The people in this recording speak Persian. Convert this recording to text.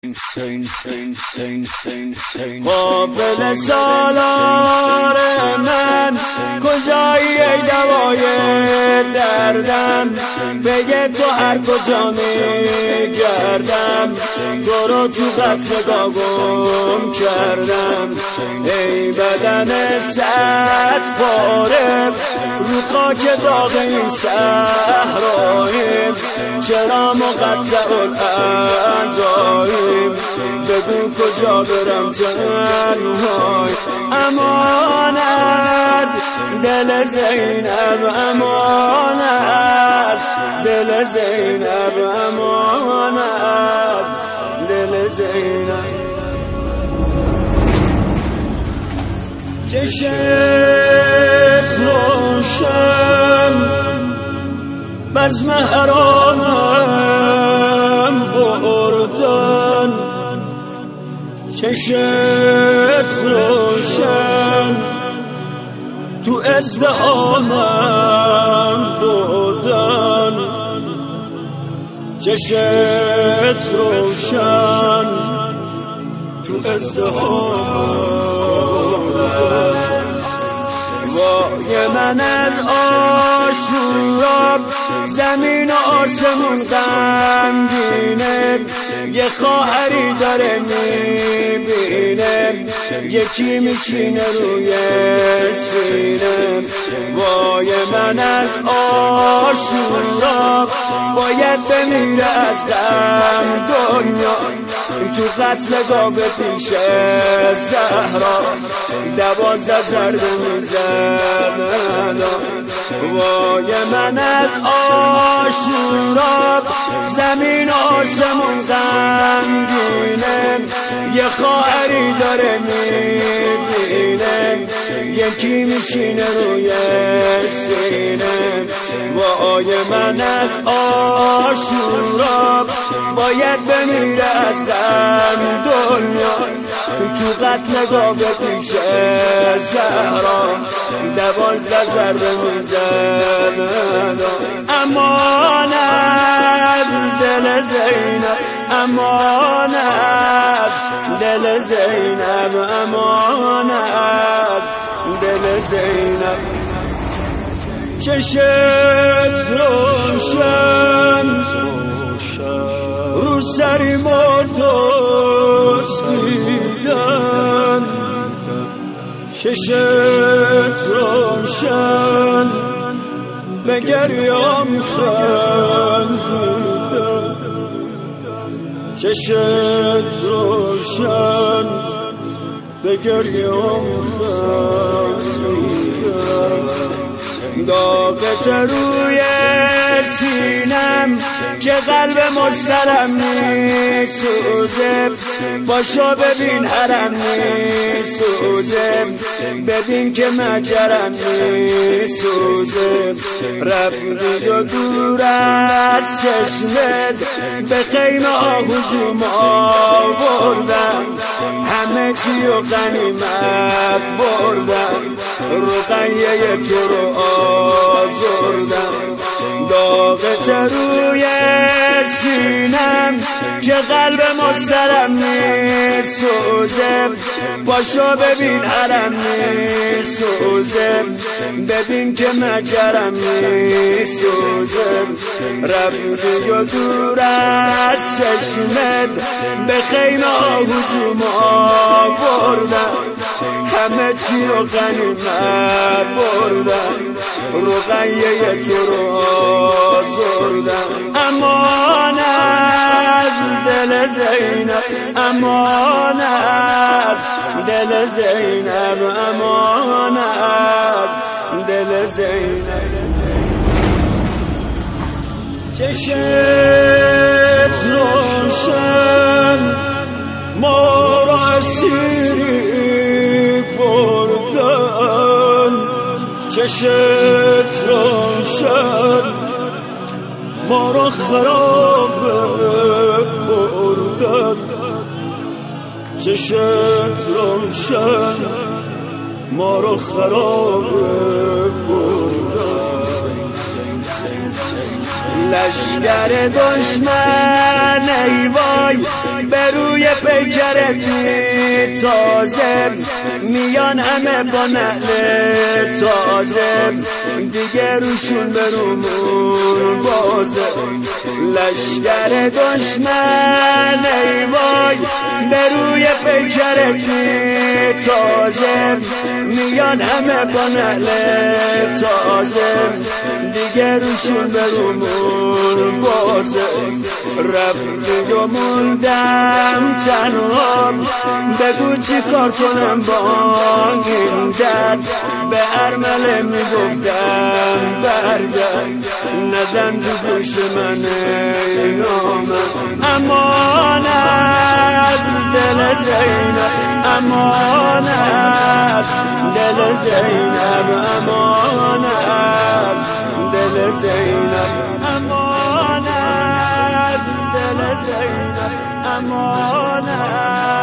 قافل سالار من کجایی ای دوای دردم، بگه تو هر کجا میگردم، تو رو تو قطر گم کردم. ای بدن صد پاره رو خاک داغ این صحراییم، چرا مقطع الاعضاییم، بگو کجا برم تنهای. امانت دل زینب، امانت دل زینب، امانت دل زینب. چشت روشن بزم حرامم بردن، چشت روشن تو ازدهامم بردن، چشت روشن تو ازدهامم. وای من از آشورا زمین و آسمون غمگینه، یه خواهری داره میبینه، یکی میشینه روی سینه. وای من از آشورا باید بمیره از غم دنیا، تو قتل گاو پیش زهرا 12 ضربه میزنن. وای من از آشورا زمین آسمون غمگینه، یه خواهری داره میبینه، یکی میشینه روی سینه. وای من از آشورا باید بمیره از غم دنیا، تو قتل گاو پیش زهرا 12 ضربه میزنن. امانت دل زینب، امانت دل زینب، امانت دل زینب. چشت روشن رو سری مردست دیدن، چشت روشن به گریام خندیدن، چشت روشن به گریام خندیدن. داغت روی سینم که قلب مسترم میسوزه، باشو ببین حرم میسوزه، ببین که مجرم میسوزه. رفتی و دور از چشمت به خیمه هجوم آوردن، همه چی و غنیمت بردن، رقیه تو رو آزردن. داغت روی سینم که قلب مسترم میسوزه، باشو ببین حرم میسوزه، ببین که مجرم میسوزه. رفتی و دور از چشمت به خیمه هجوم آوردن، همه چی و غنیمت بردن، رقیه تو رو آزردن. امانت دل زینب، امانت دل زینب، امانت دل زینب. چشت روشن ما را اسیری بردن، چشت روشن ما را خراب بردن، چشت روشن ما را خراب بردن. لشکر دشمن ای وای به روی پیکرتی تازه میان همه با نعل تازه دیگه روشون برومون بازه لشکر دشمن ای وای به روی پیکرتی تازه میان همه با نعل تازه دیگه روشون برومون بازه رفتی و موندم تنها بگو چی کار کنم با این درد به ارمله میگفتم برگرد نزن تو گوش من نامم امانت دل زینب امانت دل زینب امانت دل زینب امانت دل زینب امانت